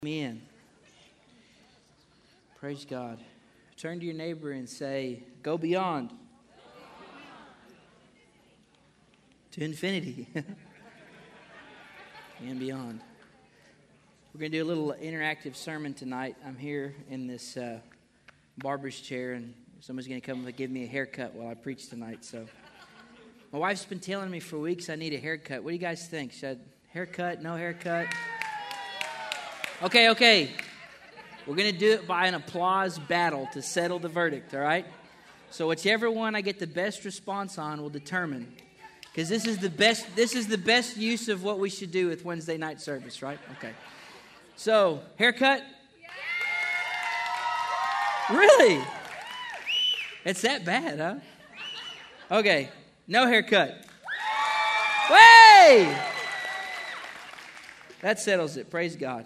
Amen. Praise God. Turn to your neighbor and say, go beyond. To infinity. And beyond. We're going to do a little interactive sermon tonight. I'm here in this barber's chair, and somebody's going to come and give me a haircut while I preach tonight. So, my wife's been telling me for weeks I need a haircut. What do you guys think? Should I haircut? No haircut? Okay. We're going to do it by an applause battle to settle the verdict, all right? So whichever one I get the best response on will determine. Because this is the best use of what we should do with Wednesday night service, right? Okay. So, haircut? Really? It's that bad, huh? Okay. No haircut. Way! That settles it. Praise God.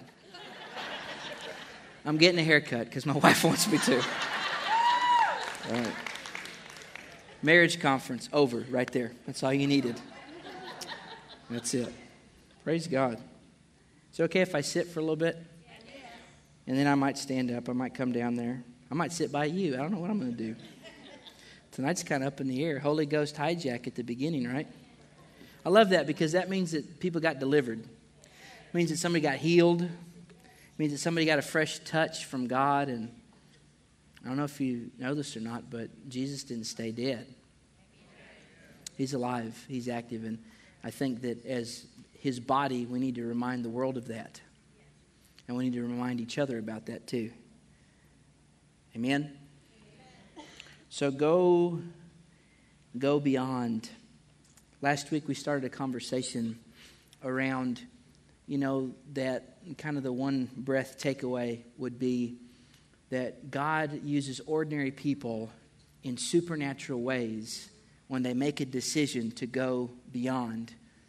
I'm getting a haircut because my wife wants me to. All right. Marriage conference over right there. That's all you needed. That's it. Praise God. Is it okay if I sit for a little bit? And then I might stand up. I might come down there. I might sit by you. I don't know what I'm going to do. Tonight's kind of up in the air. Holy Ghost hijack at the beginning, right? I love that because that means that people got delivered. It means that somebody got healed. It means that somebody got a fresh touch from God. And I don't know if you know this or not, but Jesus didn't stay dead. He's alive. He's active. And I think that as his body, we need to remind the world of that. And we need to remind each other about that too. Amen? So go beyond. Last week we started a conversation around, that kind of the one breath takeaway would be that God uses ordinary people in supernatural ways when they make a decision to go beyond ...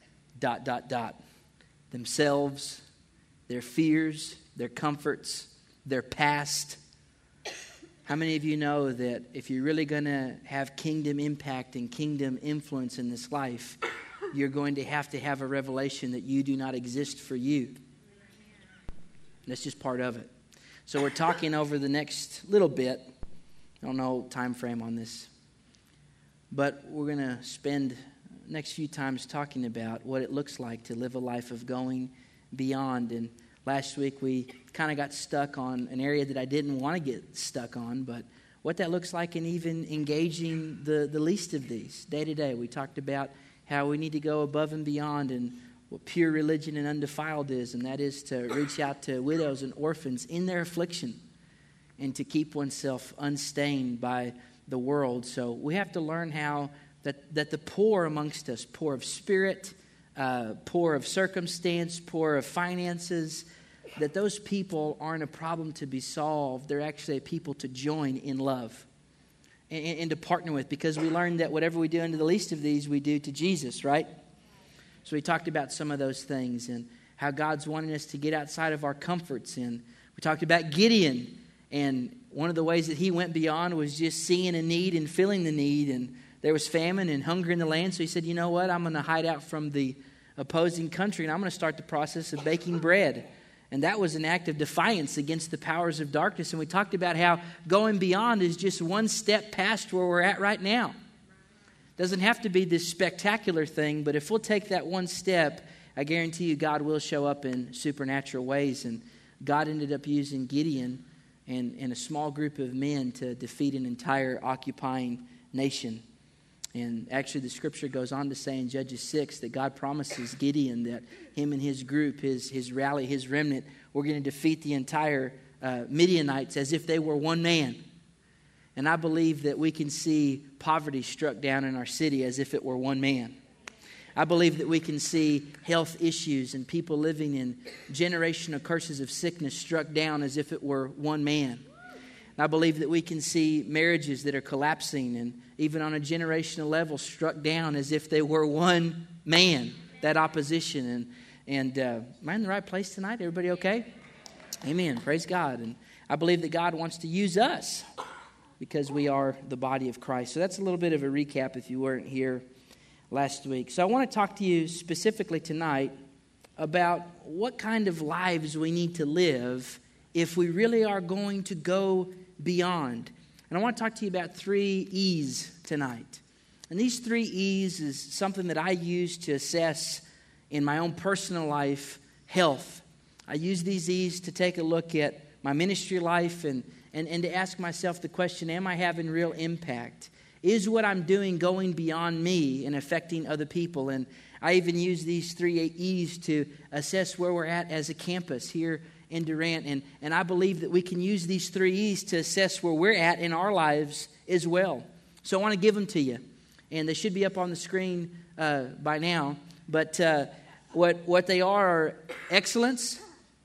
themselves, their fears, their comforts, their past. How many of you know that if you're really going to have kingdom impact and kingdom influence in this life, you're going to have a revelation that you do not exist for you? That's just part of it. So we're talking over the next little bit. I don't know time frame on this. But we're going to spend the next few times talking about what it looks like to live a life of going beyond. And last week we kind of got stuck on an area that I didn't want to get stuck on, but what that looks like in even engaging the least of these day to day. We talked about how we need to go above and beyond and what pure religion and undefiled is, and that is to reach out to widows and orphans in their affliction and to keep oneself unstained by the world. So we have to learn how that the poor amongst us, poor of spirit, poor of circumstance, poor of finances, that those people aren't a problem to be solved. They're actually a people to join in love and to partner with, because we learned that whatever we do unto the least of these, we do to Jesus, right? So we talked about some of those things and how God's wanting us to get outside of our comforts. And we talked about Gideon, and one of the ways that he went beyond was just seeing a need and filling the need. And there was famine and hunger in the land, so he said, you know what, I'm going to hide out from the opposing country, and I'm going to start the process of baking bread. And that was an act of defiance against the powers of darkness. And we talked about how going beyond is just one step past where we're at right now. Doesn't have to be this spectacular thing, but if we'll take that one step, I guarantee you God will show up in supernatural ways. And God ended up using Gideon and a small group of men to defeat an entire occupying nation. And actually the scripture goes on to say in Judges 6 that God promises Gideon that him and his group, his rally, his remnant, were going to defeat the entire Midianites as if they were one man. And I believe that we can see poverty struck down in our city as if it were one man. I believe that we can see health issues and people living in generational curses of sickness struck down as if it were one man. And I believe that we can see marriages that are collapsing and even on a generational level struck down as if they were one man, that opposition. And am I in the right place tonight? Everybody okay? Amen. Praise God. And I believe that God wants to use us because we are the body of Christ. So that's a little bit of a recap if you weren't here last week. So I want to talk to you specifically tonight about what kind of lives we need to live if we really are going to go beyond. And I want to talk to you about 3 E's tonight. And these 3 E's is something that I use to assess in my own personal life health. I use these E's to take a look at my ministry life and to ask myself the question, am I having real impact? Is what I'm doing going beyond me and affecting other people? And I even use these 3 E's to assess where we're at as a campus here in Durant. And I believe that we can use these 3 E's to assess where we're at in our lives as well. So I want to give them to you. And they should be up on the screen by now. But what they are excellence,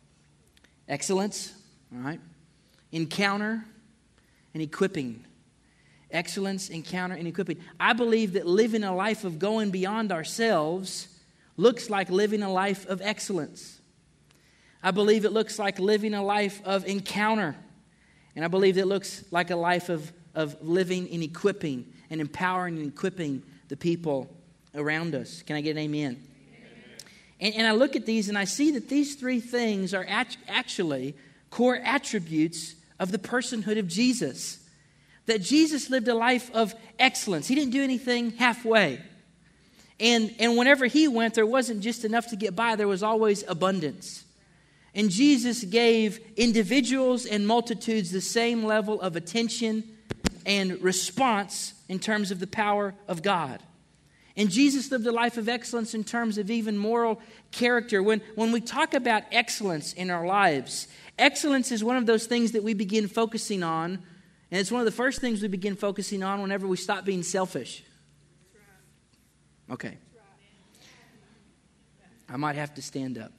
all right, encounter, and equipping. Excellence, encounter, and equipping. I believe that living a life of going beyond ourselves looks like living a life of excellence. I believe it looks like living a life of encounter. And I believe it looks like a life of living and equipping and empowering and equipping the people around us. Can I get an amen? And I look at these and I see that these 3 things are actually core attributes of the personhood of Jesus. That Jesus lived a life of excellence. He didn't do anything halfway. And whenever he went, there wasn't just enough to get by. There was always abundance. And Jesus gave individuals and multitudes the same level of attention and response in terms of the power of God. And Jesus lived a life of excellence in terms of even moral character. When we talk about excellence in our lives, excellence is one of those things that we begin focusing on. And it's one of the first things we begin focusing on whenever we stop being selfish. Okay. I might have to stand up.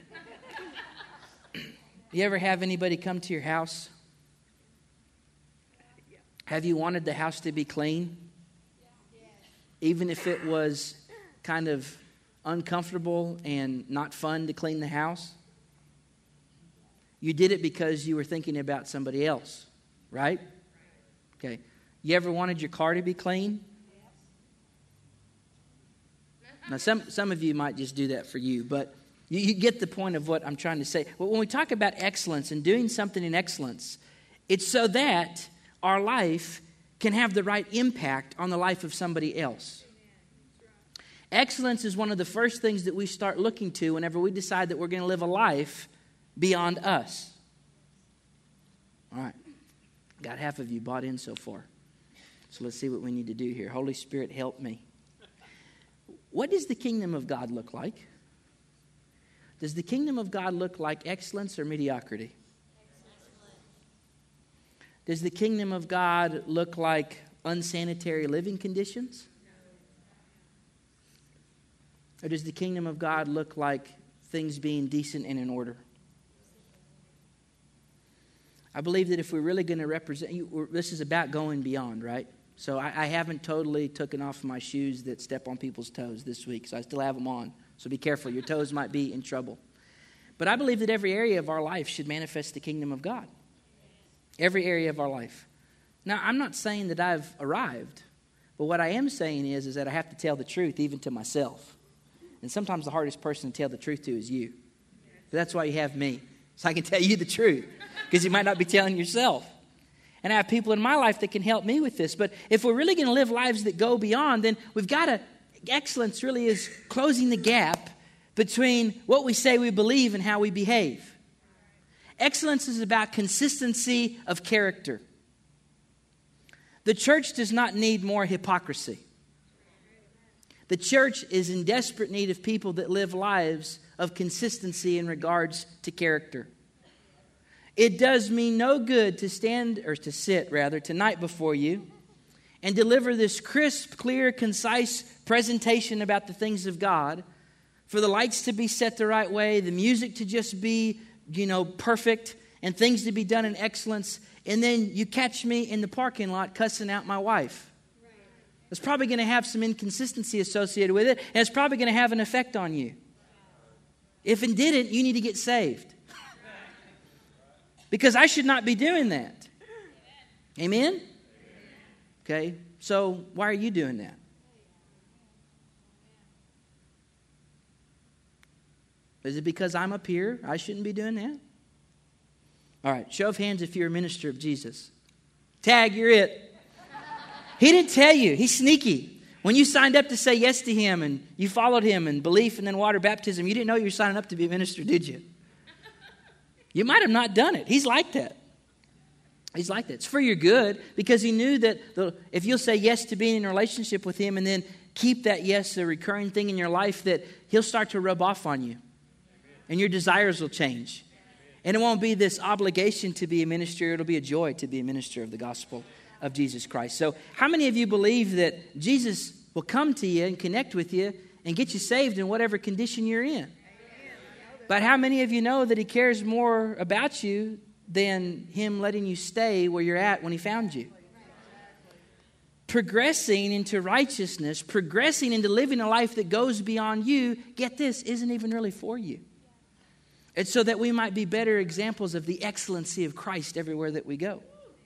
You ever have anybody come to your house? Have you wanted the house to be clean? Even if it was kind of uncomfortable and not fun to clean the house? You did it because you were thinking about somebody else, right? Okay. You ever wanted your car to be clean? Now, some of you might just do that for you, but you get the point of what I'm trying to say. Well, when we talk about excellence and doing something in excellence, it's so that our life can have the right impact on the life of somebody else. Excellence is one of the first things that we start looking to whenever we decide that we're going to live a life beyond us. All right. Got half of you bought in so far. So let's see what we need to do here. Holy Spirit, help me. What does the kingdom of God look like? Does the kingdom of God look like excellence or mediocrity? Does the kingdom of God look like unsanitary living conditions? Or does the kingdom of God look like things being decent and in order? I believe that if we're really going to represent, this is about going beyond, right? So I haven't totally taken off my shoes that step on people's toes this week, so I still have them on. So be careful, your toes might be in trouble. But I believe that every area of our life should manifest the kingdom of God. Every area of our life. Now, I'm not saying that I've arrived, but what I am saying is that I have to tell the truth even to myself. And sometimes the hardest person to tell the truth to is you. But that's why you have me, so I can tell you the truth, because you might not be telling yourself. And I have people in my life that can help me with this. But if we're really going to live lives that go beyond, then we've got to, excellence really is closing the gap between what we say we believe and how we behave. Excellence is about consistency of character. The church does not need more hypocrisy. The church is in desperate need of people that live lives of consistency in regards to character. It does me no good to sit tonight before you and deliver this crisp, clear, concise presentation about the things of God, for the lights to be set the right way, the music to just be, perfect, and things to be done in excellence, and then you catch me in the parking lot cussing out my wife. It's probably going to have some inconsistency associated with it, and it's probably going to have an effect on you. If it didn't, you need to get saved. Because I should not be doing that. Amen? Okay, so why are you doing that? Is it because I'm up here? I shouldn't be doing that? All right, show of hands if you're a minister of Jesus. Tag, you're it. He didn't tell you. He's sneaky. When you signed up to say yes to Him and you followed Him in belief and then water baptism, you didn't know you were signing up to be a minister, did you? You might have not done it. He's like that. He's like that. It's for your good, because He knew that if you'll say yes to being in a relationship with Him and then keep that yes a recurring thing in your life, that He'll start to rub off on you. And your desires will change. And it won't be this obligation to be a minister. It'll be a joy to be a minister of the gospel of Jesus Christ. So how many of you believe that Jesus will come to you and connect with you and get you saved in whatever condition you're in? But how many of you know that He cares more about you than Him letting you stay where you're at when He found you? Progressing into righteousness, progressing into living a life that goes beyond you, get this, isn't even really for you. It's so that we might be better examples of the excellency of Christ everywhere that we go.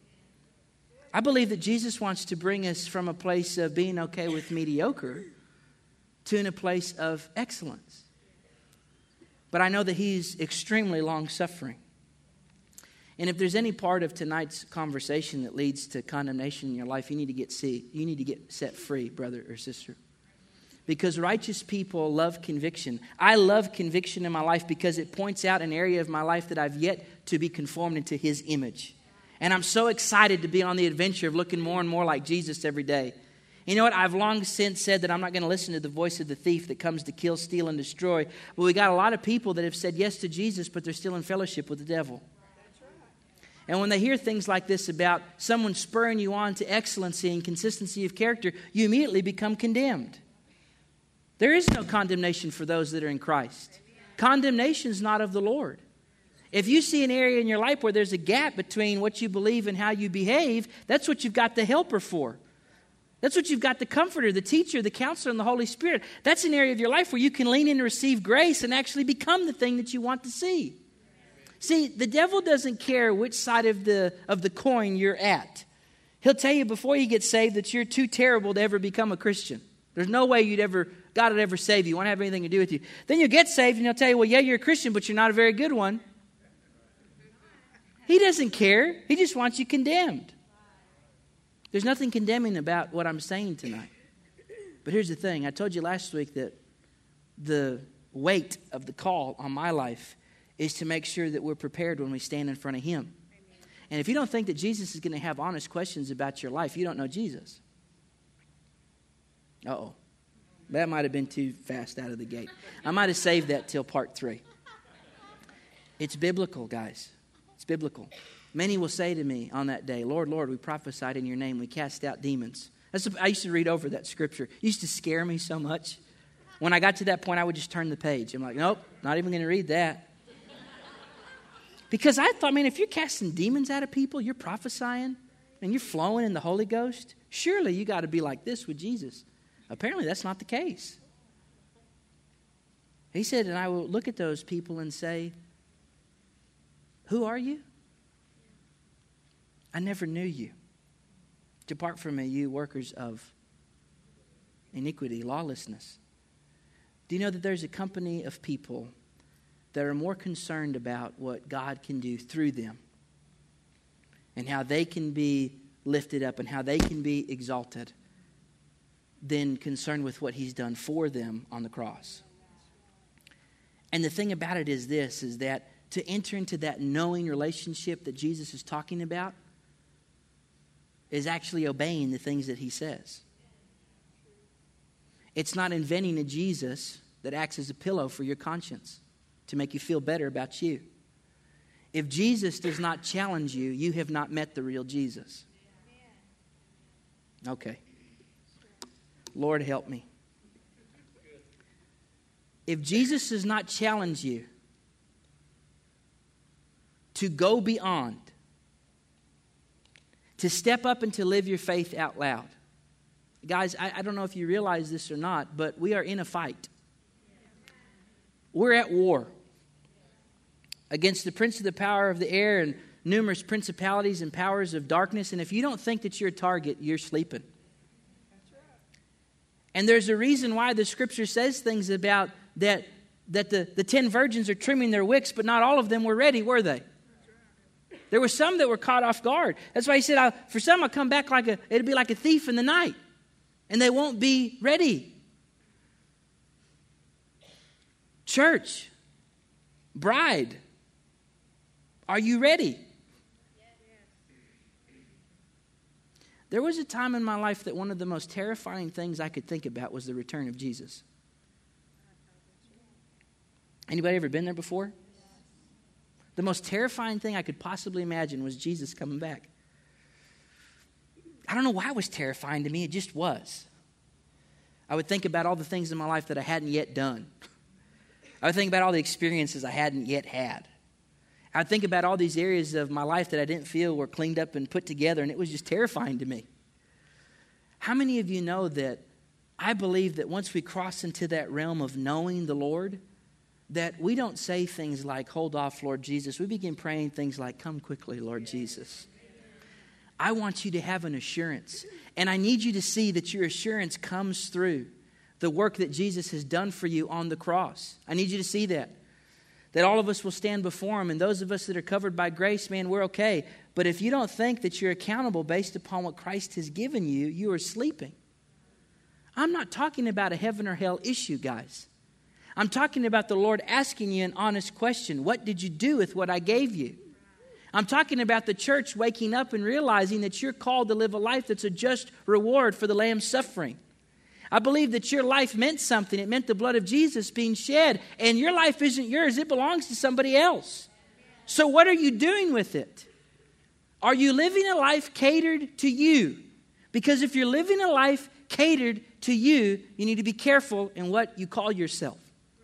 I believe that Jesus wants to bring us from a place of being okay with mediocre to in a place of excellence. But I know that He's extremely long-suffering. And if there's any part of tonight's conversation that leads to condemnation in your life, you need to get set free, brother or sister. Because righteous people love conviction. I love conviction in my life because it points out an area of my life that I've yet to be conformed into His image. And I'm so excited to be on the adventure of looking more and more like Jesus every day. You know what? I've long since said that I'm not going to listen to the voice of the thief that comes to kill, steal, and destroy. But we got a lot of people that have said yes to Jesus, but they're still in fellowship with the devil. And when they hear things like this about someone spurring you on to excellency and consistency of character, you immediately become condemned. There is no condemnation for those that are in Christ. Condemnation is not of the Lord. If you see an area in your life where there's a gap between what you believe and how you behave, that's what you've got the helper for. That's what you've got the comforter, the teacher, the counselor, and the Holy Spirit. That's an area of your life where you can lean in and receive grace and actually become the thing that you want to see. See, the devil doesn't care which side of the coin you're at. He'll tell you before you get saved that you're too terrible to ever become a Christian. There's no way God would ever save you. Won't have anything to do with you. Then you'll get saved and he'll tell you, well, yeah, you're a Christian, but you're not a very good one. He doesn't care. He just wants you condemned. There's nothing condemning about what I'm saying tonight. But here's the thing. I told you last week that the weight of the call on my life is to make sure that we're prepared when we stand in front of Him. And if you don't think that Jesus is going to have honest questions about your life, you don't know Jesus. Uh-oh. That might have been too fast out of the gate. I might have saved that till part 3. It's biblical, guys. It's biblical. Many will say to me on that day, Lord, Lord, we prophesied in your name. We cast out demons. I used to read over that scripture. It used to scare me so much. When I got to that point, I would just turn the page. I'm like, nope, not even going to read that. Because I thought, man, if you're casting demons out of people, you're prophesying, and you're flowing in the Holy Ghost, surely you got to be like this with Jesus. Apparently, that's not the case. He said, and I will look at those people and say, who are you? I never knew you. Depart from me, you workers of iniquity, lawlessness. Do you know that there's a company of people that are more concerned about what God can do through them and how they can be lifted up and how they can be exalted than concerned with what He's done for them on the cross? And the thing about it is this, is that to enter into that knowing relationship that Jesus is talking about is actually obeying the things that He says. It's not inventing a Jesus that acts as a pillow for your conscience to make you feel better about you. If Jesus does not challenge you, you have not met the real Jesus. Okay. Lord, help me. If Jesus does not challenge you to go beyond, to step up and to live your faith out loud. Guys, I don't know if you realize this or not, but we are in a fight. We're at war against the prince of the power of the air and numerous principalities and powers of darkness. And if you don't think that you're a target, you're sleeping. And there's a reason why the Scripture says things about that that the 10 virgins are trimming their wicks, but not all of them were ready, were they? There were some that were caught off guard. That's why he said, for some I'll come back it'll be like a thief in the night. And they won't be ready. Church, bride, are you ready? There was a time in my life that one of the most terrifying things I could think about was the return of Jesus. Anybody ever been there before? The most terrifying thing I could possibly imagine was Jesus coming back. I don't know why it was terrifying to me. It just was. I would think about all the things in my life that I hadn't yet done. I would think about all the experiences I hadn't yet had. I would think about all these areas of my life that I didn't feel were cleaned up and put together, and it was just terrifying to me. How many of you know that I believe that once we cross into that realm of knowing the Lord, that we don't say things like, hold off, Lord Jesus. We begin praying things like, come quickly, Lord Jesus. I want you to have an assurance. And I need you to see that your assurance comes through the work that Jesus has done for you on the cross. I need you to see that. That all of us will stand before Him. And those of us that are covered by grace, man, we're okay. But if you don't think that you're accountable based upon what Christ has given you, you are sleeping. I'm not talking about a heaven or hell issue, guys. I'm talking about the Lord asking you an honest question. What did you do with what I gave you? I'm talking about the church waking up and realizing that you're called to live a life that's a just reward for the Lamb's suffering. I believe that your life meant something. It meant the blood of Jesus being shed. And your life isn't yours. It belongs to somebody else. So what are you doing with it? Are you living a life catered to you? Because if you're living a life catered to you, you need to be careful in what you call yourself.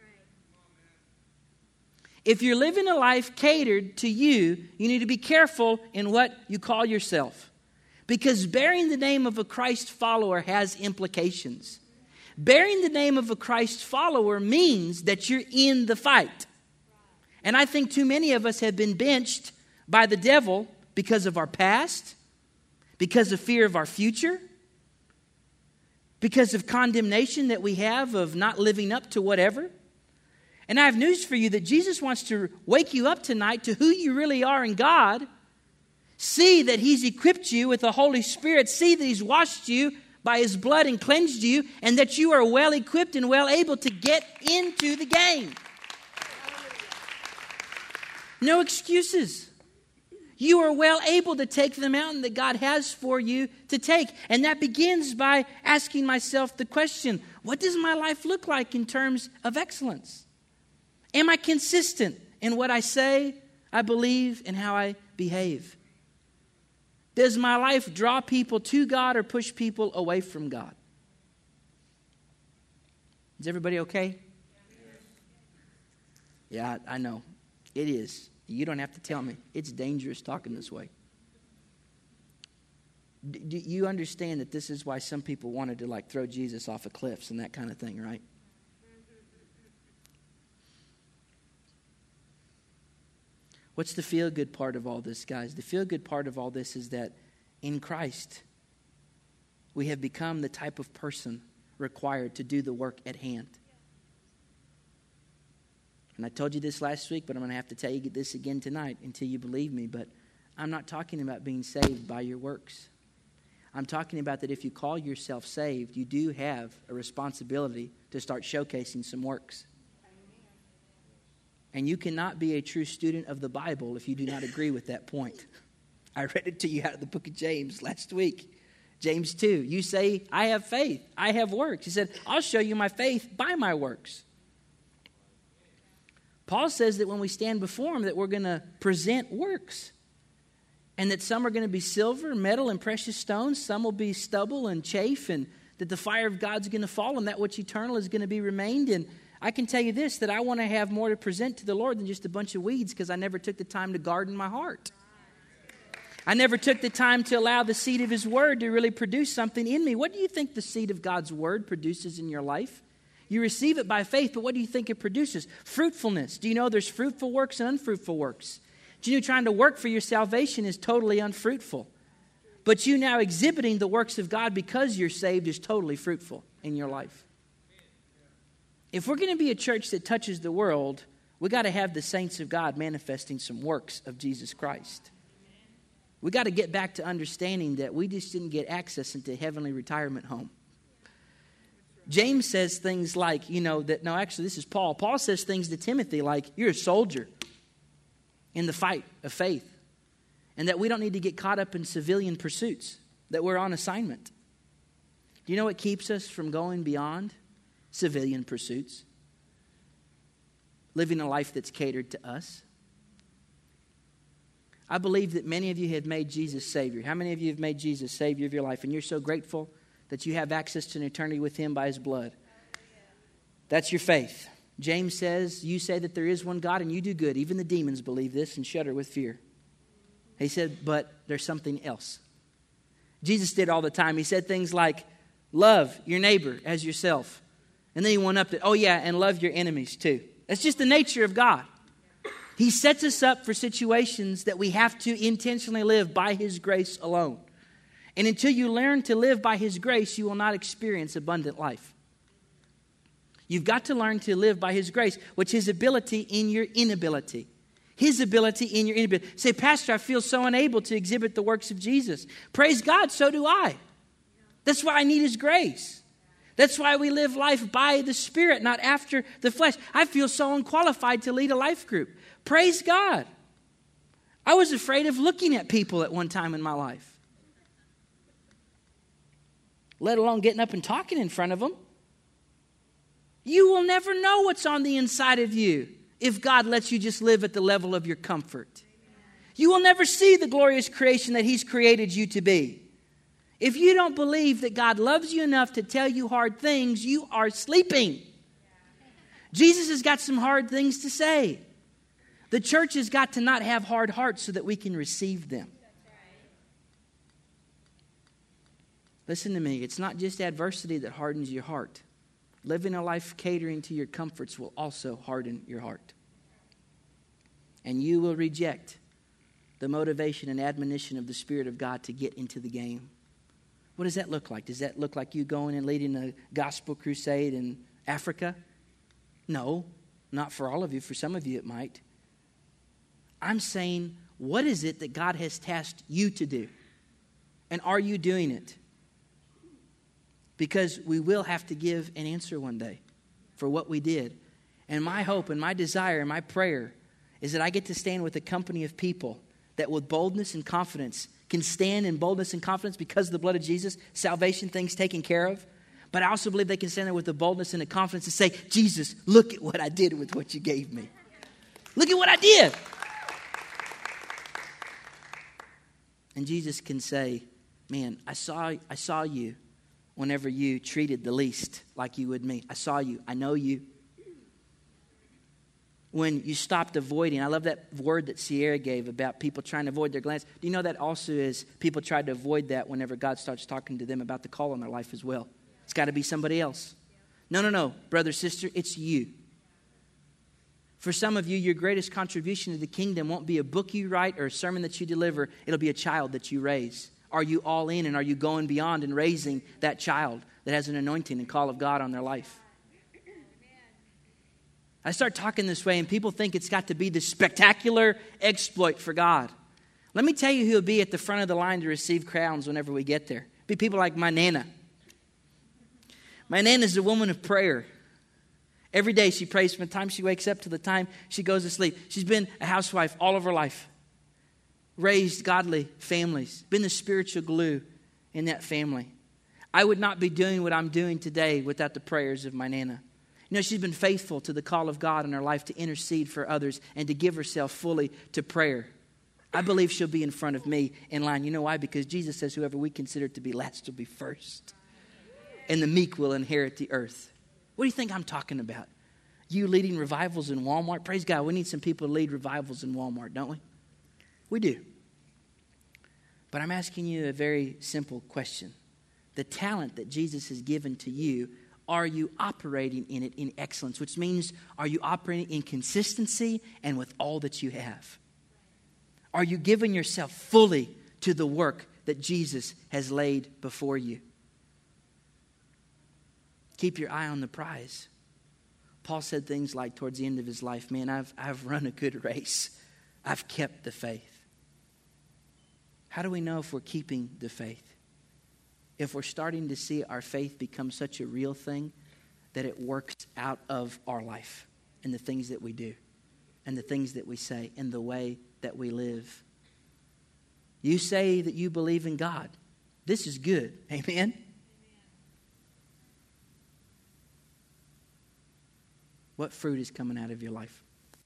If you're living a life catered to you, you need to be careful in what you call yourself. Because bearing the name of a Christ follower has implications. Bearing the name of a Christ follower means that you're in the fight. And I think too many of us have been benched by the devil because of our past, because of fear of our future, because of condemnation that we have of not living up to whatever. And I have news for you that Jesus wants to wake you up tonight to who you really are in God. See that He's equipped you with the Holy Spirit. See that He's washed you by His blood and cleansed you, and that you are well equipped and well able to get into the game. No excuses. You are well able to take the mountain that God has for you to take. And that begins by asking myself the question, what does my life look like in terms of excellence? Am I consistent in what I say, I believe, and how I behave? Does my life draw people to God or push people away from God? Is everybody okay? Yeah, I know. It is. You don't have to tell me. It's dangerous talking this way. Do you understand that this is why some people wanted to throw Jesus off of cliffs and that kind of thing, right? What's the feel-good part of all this, guys? The feel-good part of all this is that in Christ, we have become the type of person required to do the work at hand. And I told you this last week, but I'm going to have to tell you this again tonight until you believe me. But I'm not talking about being saved by your works. I'm talking about that if you call yourself saved, you do have a responsibility to start showcasing some works. And you cannot be a true student of the Bible if you do not agree with that point. I read it to you out of the book of James last week. James 2. You say, I have faith. I have works. He said, I'll show you my faith by my works. Paul says that when we stand before Him that we're going to present works. And that some are going to be silver, metal, and precious stones. Some will be stubble and chaff. And that the fire of God's going to fall. And that which eternal is going to be remained. And I can tell you this, that I want to have more to present to the Lord than just a bunch of weeds, because I never took the time to garden my heart. I never took the time to allow the seed of His Word to really produce something in me. What do you think the seed of God's Word produces in your life? You receive it by faith, but what do you think it produces? Fruitfulness. Do you know there's fruitful works and unfruitful works? Do you know trying to work for your salvation is totally unfruitful? But you now exhibiting the works of God because you're saved is totally fruitful in your life. If we're going to be a church that touches the world, we got to have the saints of God manifesting some works of Jesus Christ. We got to get back to understanding that we just didn't get access into heavenly retirement home. James says things like, this is Paul. Paul says things to Timothy like, you're a soldier in the fight of faith. And that we don't need to get caught up in civilian pursuits, that we're on assignment. Do you know what keeps us from going beyond civilian pursuits? Living a life that's catered to us. I believe that many of you have made Jesus Savior. How many of you have made Jesus Savior of your life? And you're so grateful that you have access to an eternity with Him by His blood. That's your faith. James says, you say that there is one God and you do good. Even the demons believe this and shudder with fear. He said, but there's something else. Jesus did all the time. He said things like, love your neighbor as yourself. And then he went up to, and love your enemies too. That's just the nature of God. He sets us up for situations that we have to intentionally live by His grace alone. And until you learn to live by His grace, you will not experience abundant life. You've got to learn to live by His grace, which is ability in your inability. His ability in your inability. Say, Pastor, I feel so unable to exhibit the works of Jesus. Praise God, so do I. That's why I need His grace. That's why we live life by the Spirit, not after the flesh. I feel so unqualified to lead a life group. Praise God. I was afraid of looking at people at one time in my life, let alone getting up and talking in front of them. You will never know what's on the inside of you if God lets you just live at the level of your comfort. You will never see the glorious creation that He's created you to be. If you don't believe that God loves you enough to tell you hard things, you are sleeping. Jesus has got some hard things to say. The church has got to not have hard hearts so that we can receive them. Listen to me. It's not just adversity that hardens your heart. Living a life catering to your comforts will also harden your heart. And you will reject the motivation and admonition of the Spirit of God to get into the game. What does that look like? Does that look like you going and leading a gospel crusade in Africa? No, not for all of you. For some of you it might. I'm saying, what is it that God has tasked you to do? And are you doing it? Because we will have to give an answer one day for what we did. And my hope and my desire and my prayer is that I get to stand with a company of people that with boldness and confidence can stand in boldness and confidence because of the blood of Jesus, salvation, things taken care of. But I also believe they can stand there with the boldness and the confidence and say, Jesus, look at what I did with what you gave me. Look at what I did. And Jesus can say, man, I saw you whenever you treated the least like you would me. I saw you. I know you. When you stopped avoiding, I love that word that Sierra gave about people trying to avoid their glance. Do you know that also is people tried to avoid that whenever God starts talking to them about the call on their life as well? It's got to be somebody else. No, brother, sister, it's you. For some of you, your greatest contribution to the kingdom won't be a book you write or a sermon that you deliver. It'll be a child that you raise. Are you all in and are you going beyond and raising that child that has an anointing and call of God on their life? I start talking this way and people think it's got to be this spectacular exploit for God. Let me tell you who will be at the front of the line to receive crowns whenever we get there. It'll be people like my Nana. My Nana is a woman of prayer. Every day she prays from the time she wakes up to the time she goes to sleep. She's been a housewife all of her life. Raised godly families. Been the spiritual glue in that family. I would not be doing what I'm doing today without the prayers of my Nana. You know, she's been faithful to the call of God in her life to intercede for others and to give herself fully to prayer. I believe she'll be in front of me in line. You know why? Because Jesus says whoever we consider to be last will be first. And the meek will inherit the earth. What do you think I'm talking about? You leading revivals in Walmart? Praise God, we need some people to lead revivals in Walmart, don't we? We do. But I'm asking you a very simple question. The talent that Jesus has given to you, are you operating in it in excellence? Which means, are you operating in consistency and with all that you have? Are you giving yourself fully to the work that Jesus has laid before you? Keep your eye on the prize. Paul said things like towards the end of his life, man, I've run a good race. I've kept the faith. How do we know if we're keeping the faith? If we're starting to see our faith become such a real thing that it works out of our life and the things that we do and the things that we say and the way that we live. You say that you believe in God. This is good. Amen? What fruit is coming out of your life?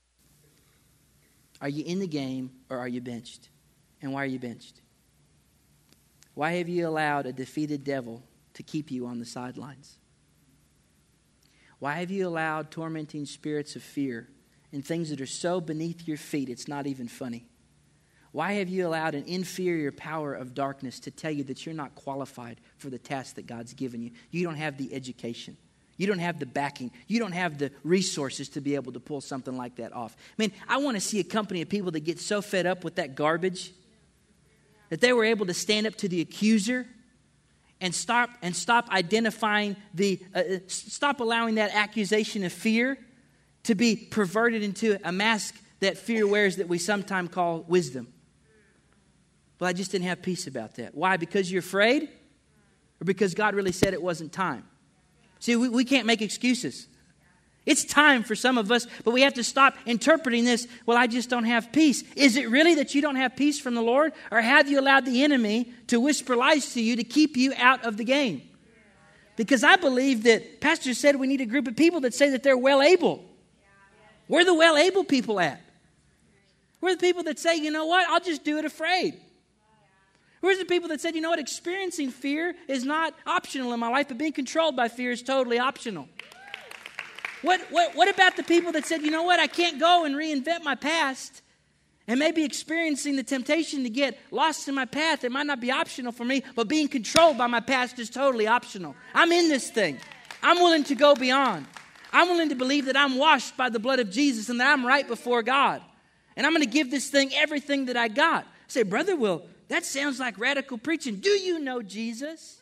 Are you in the game or are you benched? And why are you benched? Why have you allowed a defeated devil to keep you on the sidelines? Why have you allowed tormenting spirits of fear and things that are so beneath your feet it's not even funny? Why have you allowed an inferior power of darkness to tell you that you're not qualified for the task that God's given you? You don't have the education. You don't have the backing. You don't have the resources to be able to pull something like that off. I mean, I want to see a company of people that get so fed up with that garbage that they were able to stand up to the accuser and stop identifying stop allowing that accusation of fear to be perverted into a mask that fear wears that we sometimes call wisdom. But I just didn't have peace about that. Why? Because you're afraid? Or because God really said it wasn't time? See, we can't make excuses. It's time for some of us, but we have to stop interpreting this, well, I just don't have peace. Is it really that you don't have peace from the Lord? Or have you allowed the enemy to whisper lies to you to keep you out of the game? Because I believe that Pastor said we need a group of people that say that they're well able. Where are the well able people at? Where are the people that say, you know what, I'll just do it afraid? Where's the people that said, you know what, experiencing fear is not optional in my life, but being controlled by fear is totally optional? What about the people that said, you know what, I can't go and reinvent my past and maybe experiencing the temptation to get lost in my path? It might not be optional for me, but being controlled by my past is totally optional. I'm in this thing. I'm willing to go beyond. I'm willing to believe that I'm washed by the blood of Jesus and that I'm right before God. And I'm going to give this thing everything that I got. I say, Brother Will, that sounds like radical preaching. Do you know Jesus?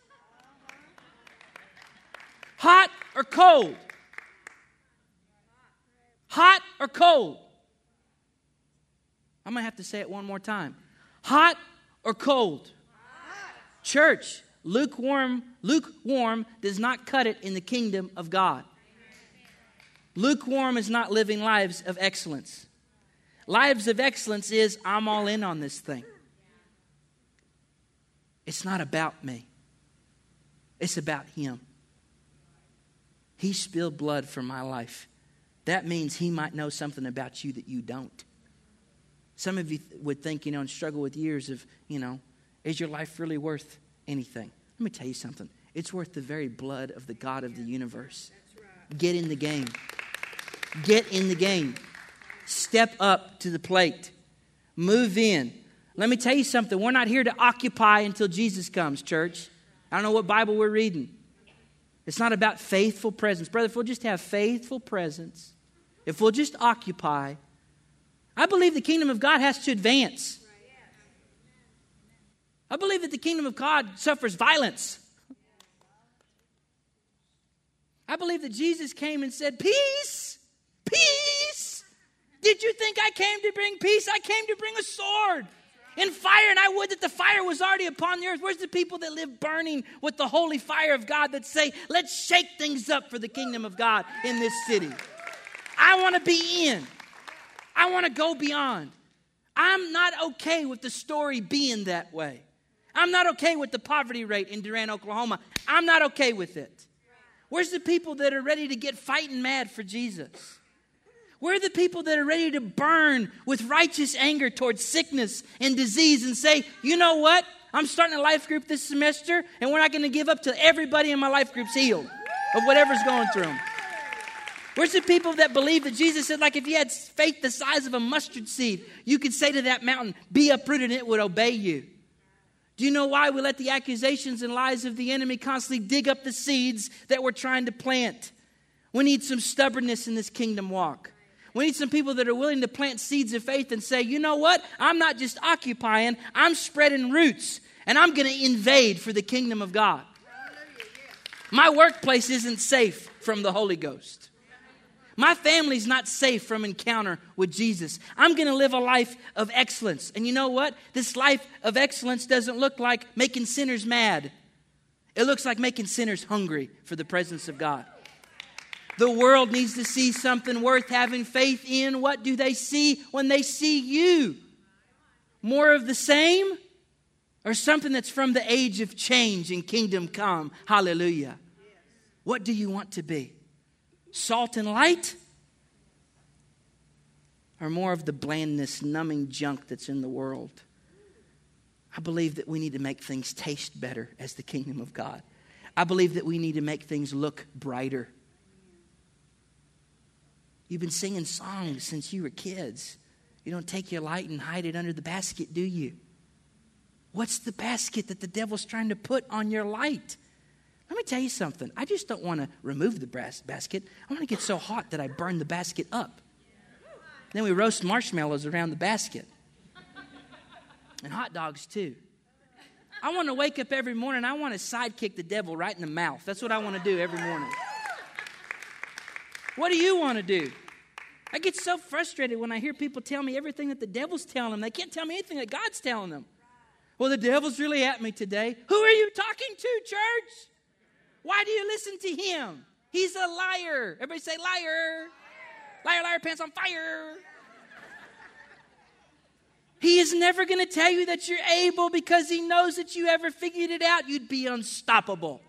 Hot or cold? Hot or cold? I'm going to have to say it one more time. Hot or cold? Hot. Church, lukewarm does not cut it in the kingdom of God. Lukewarm is not living lives of excellence. Lives of excellence is, I'm all in on this thing. It's not about me. It's about Him. He spilled blood for my life. That means He might know something about you that you don't. Some of you would think, and struggle with years of, is your life really worth anything? Let me tell you something. It's worth the very blood of the God of the universe. Get in the game. Get in the game. Step up to the plate. Move in. Let me tell you something. We're not here to occupy until Jesus comes, church. I don't know what Bible we're reading. It's not about faithful presence. Brother, if we'll just have faithful presence, if we'll just occupy, I believe the kingdom of God has to advance. I believe that the kingdom of God suffers violence. I believe that Jesus came and said, peace, peace. Did you think I came to bring peace? I came to bring a sword and fire, and I would that the fire was already upon the earth. Where's the people that live burning with the holy fire of God that say, let's shake things up for the kingdom of God in this city? I want to be in. I want to go beyond. I'm not okay with the story being that way. I'm not okay with the poverty rate in Durant, Oklahoma. I'm not okay with it. Where's the people that are ready to get fighting mad for Jesus? Where are the people that are ready to burn with righteous anger towards sickness and disease and say, you know what? I'm starting a life group this semester, and we're not going to give up till everybody in my life group's healed of whatever's going through them. Where's the people that believe that Jesus said, like if you had faith the size of a mustard seed, you could say to that mountain, be uprooted and it would obey you. Do you know why we let the accusations and lies of the enemy constantly dig up the seeds that we're trying to plant? We need some stubbornness in this kingdom walk. We need some people that are willing to plant seeds of faith and say, you know what? I'm not just occupying, I'm spreading roots, and I'm going to invade for the kingdom of God. My workplace isn't safe from the Holy Ghost. My family's not safe from encounter with Jesus. I'm going to live a life of excellence. And you know what? This life of excellence doesn't look like making sinners mad. It looks like making sinners hungry for the presence of God. The world needs to see something worth having faith in. What do they see when they see you? More of the same? Or something that's from the age of change and kingdom come? Hallelujah. What do you want to be? Salt and light? Or more of the blandness, numbing junk that's in the world? I believe that we need to make things taste better as the kingdom of God. I believe that we need to make things look brighter. You've been singing songs since you were kids. You don't take your light and hide it under the basket, do you? What's the basket that the devil's trying to put on your light? Let me tell you something. I just don't want to remove the basket. I want to get so hot that I burn the basket up. Then we roast marshmallows around the basket. And hot dogs too. I want to wake up every morning. I want to sidekick the devil right in the mouth. That's what I want to do every morning. What do you want to do? I get so frustrated when I hear people tell me everything that the devil's telling them. They can't tell me anything that God's telling them. Well, the devil's really at me today. Who are you talking to, church? Why do you listen to him? He's a liar. Everybody say liar. Liar, liar, pants on fire. He is never going to tell you that you're able because he knows that you ever figured it out. You'd be unstoppable.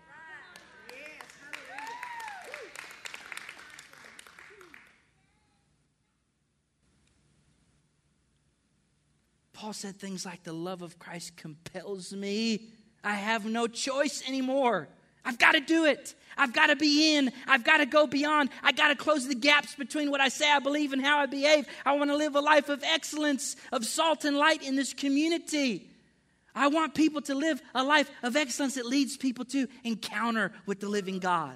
Paul said things like, the love of Christ compels me. I have no choice anymore. I've got to do it. I've got to be in. I've got to go beyond. I've got to close the gaps between what I say I believe and how I behave. I want to live a life of excellence, of salt and light in this community. I want people to live a life of excellence that leads people to encounter with the living God.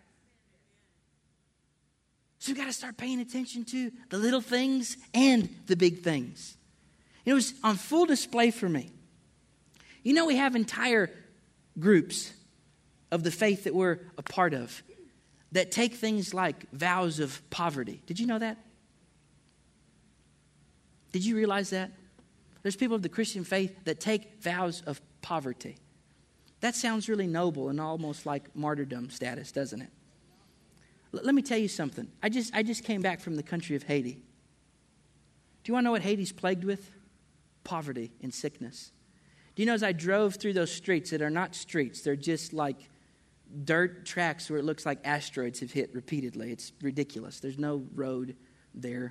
So we've got to start paying attention to the little things and the big things. It was on full display for me. You know, we have entire groups of the faith that we're a part of that take things like vows of poverty. Did you know that? Did you realize that? There's people of the Christian faith that take vows of poverty. That sounds really noble and almost like martyrdom status, doesn't it? Let me tell you something. I just came back from the country of Haiti. Do you want to know what Haiti's plagued with? Poverty and sickness. Do you know, as I drove through those streets that are not streets, they're just like dirt tracks where it looks like asteroids have hit repeatedly. It's ridiculous. There's no road there.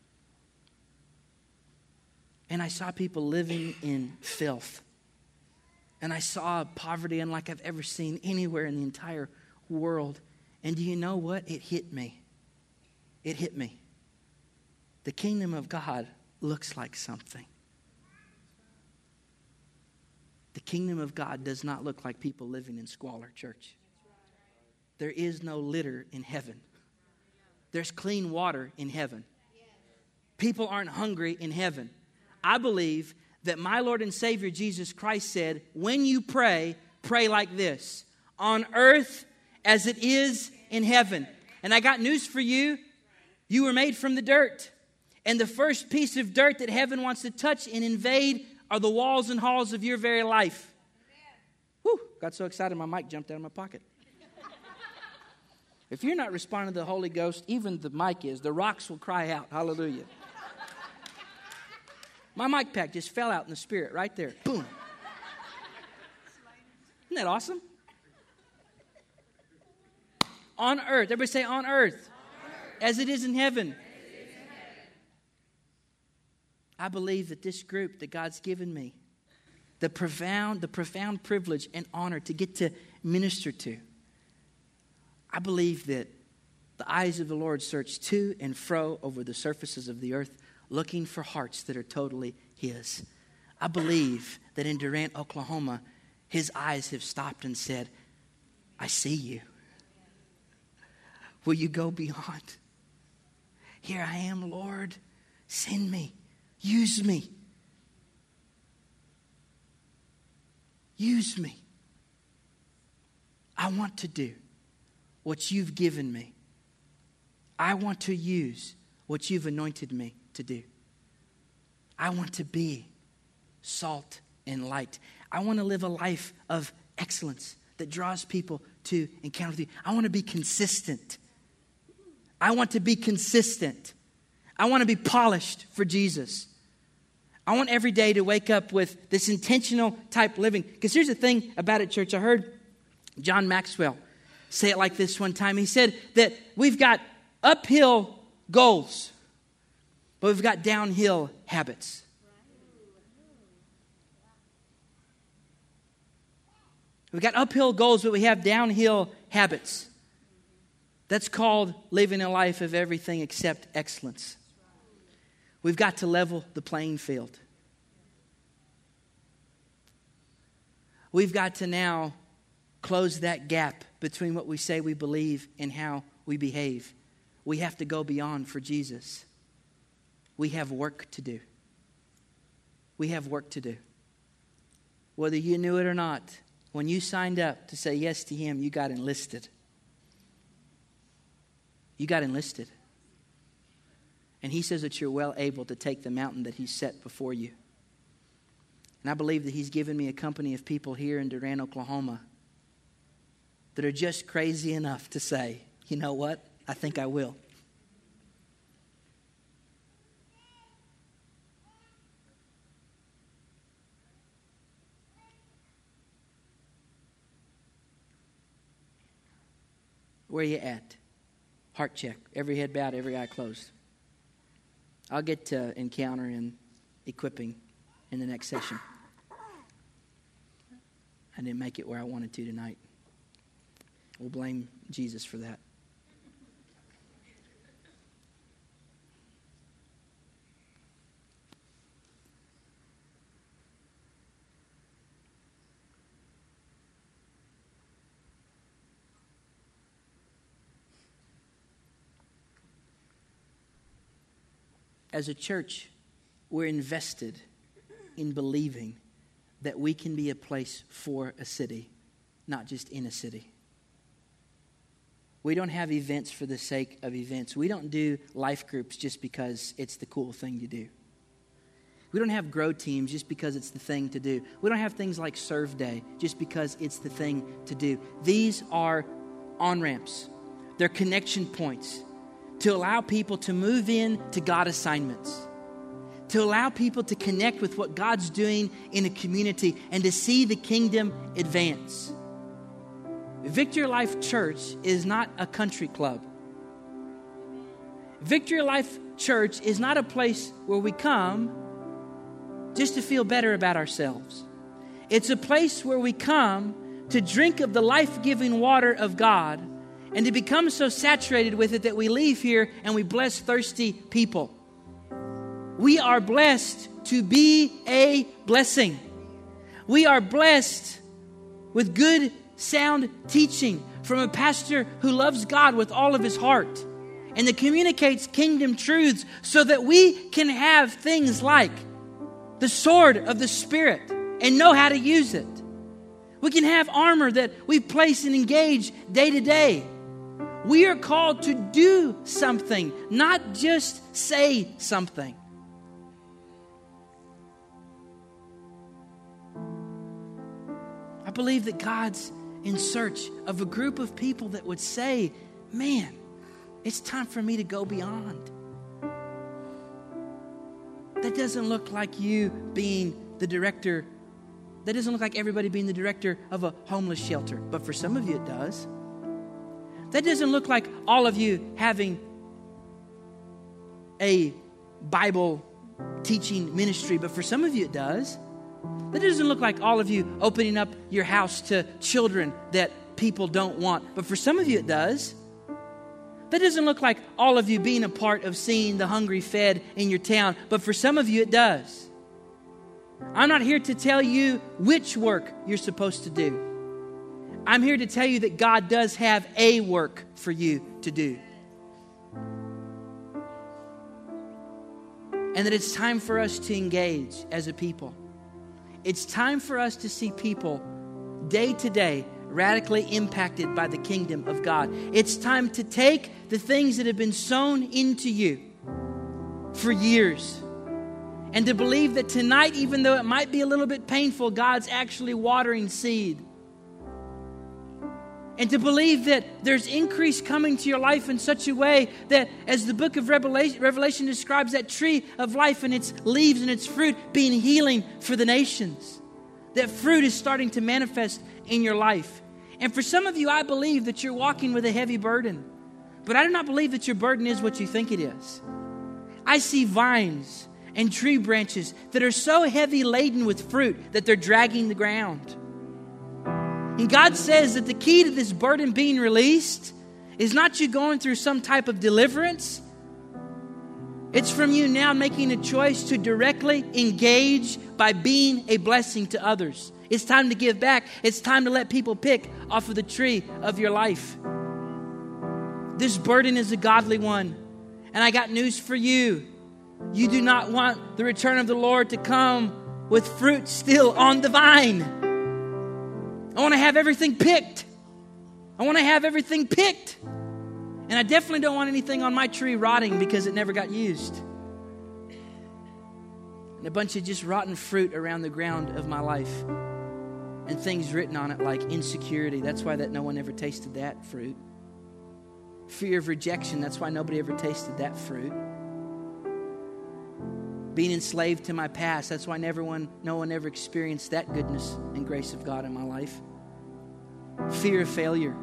And I saw people living in filth. And I saw poverty unlike I've ever seen anywhere in the entire world. And do you know what? It hit me. It hit me. The kingdom of God looks like something. The kingdom of God does not look like people living in squalor, church. There is no litter in heaven. There's clean water in heaven. People aren't hungry in heaven. I believe that my Lord and Savior Jesus Christ said, when you pray, pray like this: on earth as it is in heaven. And I got news for you. You were made from the dirt. And the first piece of dirt that heaven wants to touch and invade are the walls and halls of your very life. Whew, got so excited my mic jumped out of my pocket. If you're not responding to the Holy Ghost, even the mic is. The rocks will cry out. Hallelujah. My mic pack just fell out in the spirit right there. Boom. Isn't that awesome? On earth. Everybody say on earth. As it is in heaven. I believe that this group that God's given me, the profound privilege and honor to get to minister to, I believe that the eyes of the Lord search to and fro over the surfaces of the earth, looking for hearts that are totally His. I believe that in Durant, Oklahoma, His eyes have stopped and said, I see you. Will you go beyond? Here I am, Lord. Send me. Use me. Use me. I want to do what you've given me. I want to use what you've anointed me to do. I want to be salt and light. I want to live a life of excellence that draws people to encounter with you. I want to be consistent. I want to be consistent. I want to be polished for Jesus. I want every day to wake up with this intentional type living. Because here's the thing about it, church. I heard John Maxwell say it like this one time. He said that we've got uphill goals, but we've got downhill habits. We've got uphill goals, but we have downhill habits. That's called living a life of everything except excellence. We've got to level the playing field. We've got to now close that gap between what we say we believe and how we behave. We have to go beyond for Jesus. We have work to do. We have work to do. Whether you knew it or not, when you signed up to say yes to Him, you got enlisted. You got enlisted. And He says that you're well able to take the mountain that He's set before you. And I believe that He's given me a company of people here in Durant, Oklahoma that are just crazy enough to say, you know what? I think I will. Where are you at? Heart check. Every head bowed, every eye closed. I'll get to encounter and equipping in the next session. I didn't make it where I wanted to tonight. We'll blame Jesus for that. As a church, we're invested in believing that we can be a place for a city, not just in a city. We don't have events for the sake of events. We don't do life groups just because it's the cool thing to do. We don't have grow teams just because it's the thing to do. We don't have things like Serve Day just because it's the thing to do. These are on-ramps. They're connection points to allow people to move in to God assignments, to allow people to connect with what God's doing in a community and to see the kingdom advance. Victory Life Church is not a country club. Victory Life Church is not a place where we come just to feel better about ourselves. It's a place where we come to drink of the life-giving water of God and to become so saturated with it that we leave here and we bless thirsty people. We are blessed to be a blessing. We are blessed with good, sound teaching from a pastor who loves God with all of his heart and that communicates kingdom truths so that we can have things like the sword of the Spirit and know how to use it. We can have armor that we place and engage day to day. We are called to do something, not just say something. I believe that God's in search of a group of people that would say, man, it's time for me to go beyond. That doesn't look like you being the director. That doesn't look like everybody being the director of a homeless shelter. But for some of you it does. That doesn't look like all of you having a Bible teaching ministry. But for some of you it does. That doesn't look like all of you opening up your house to children that people don't want. But for some of you it does. That doesn't look like all of you being a part of seeing the hungry fed in your town. But for some of you it does. I'm not here to tell you which work you're supposed to do. I'm here to tell you that God does have a work for you to do. And that it's time for us to engage as a people. It's time for us to see people day to day radically impacted by the kingdom of God. It's time to take the things that have been sown into you for years and to believe that tonight, even though it might be a little bit painful, God's actually watering seed. And to believe that there's increase coming to your life in such a way that, as the book of Revelation describes, that tree of life and its leaves and its fruit being healing for the nations. That fruit is starting to manifest in your life. And for some of you, I believe that you're walking with a heavy burden. But I do not believe that your burden is what you think it is. I see vines and tree branches that are so heavy laden with fruit that they're dragging the ground. And God says that the key to this burden being released is not you going through some type of deliverance. It's from you now making a choice to directly engage by being a blessing to others. It's time to give back. It's time to let people pick off of the tree of your life. This burden is a godly one. And I got news for you. You do not want the return of the Lord to come with fruit still on the vine. I want to have everything picked. I want to have everything picked. And I definitely don't want anything on my tree rotting because it never got used. And a bunch of just rotten fruit around the ground of my life. And things written on it like insecurity. That's why that no one ever tasted that fruit. Fear of rejection. That's why nobody ever tasted that fruit. Being enslaved to my past. That's why no one ever experienced that goodness and grace of God in my life. Fear of failure.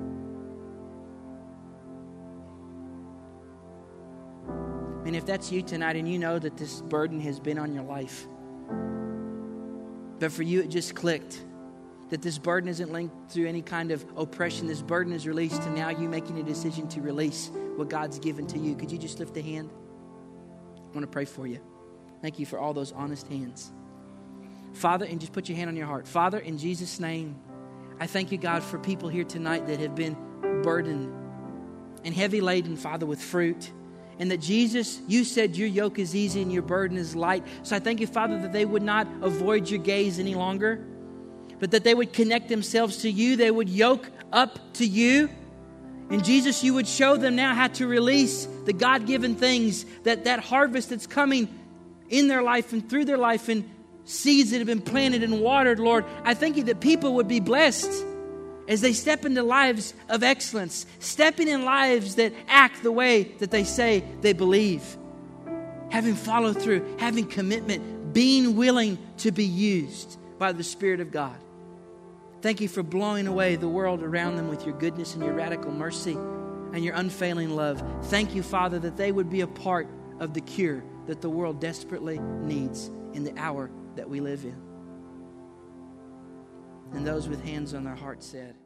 And if that's you tonight and you know that this burden has been on your life, but for you it just clicked, that this burden isn't linked through any kind of oppression. This burden is released to now you making a decision to release what God's given to you. Could you just lift a hand? I want to pray for you. Thank you for all those honest hands. Father, and just put your hand on your heart. Father, in Jesus' name, I thank you, God, for people here tonight that have been burdened and heavy laden, Father, with fruit. And that Jesus, you said your yoke is easy and your burden is light. So I thank you, Father, that they would not avoid your gaze any longer, but that they would connect themselves to you. They would yoke up to you. And Jesus, you would show them now how to release the God-given things, that harvest that's coming in their life and through their life, and seeds that have been planted and watered, Lord. I thank you that people would be blessed as they step into lives of excellence, stepping in lives that act the way that they say they believe, having follow through, having commitment, being willing to be used by the Spirit of God. Thank you for blowing away the world around them with your goodness and your radical mercy and your unfailing love. Thank you, Father, that they would be a part of the cure that the world desperately needs in the hour that we live in. And those with hands on their hearts said,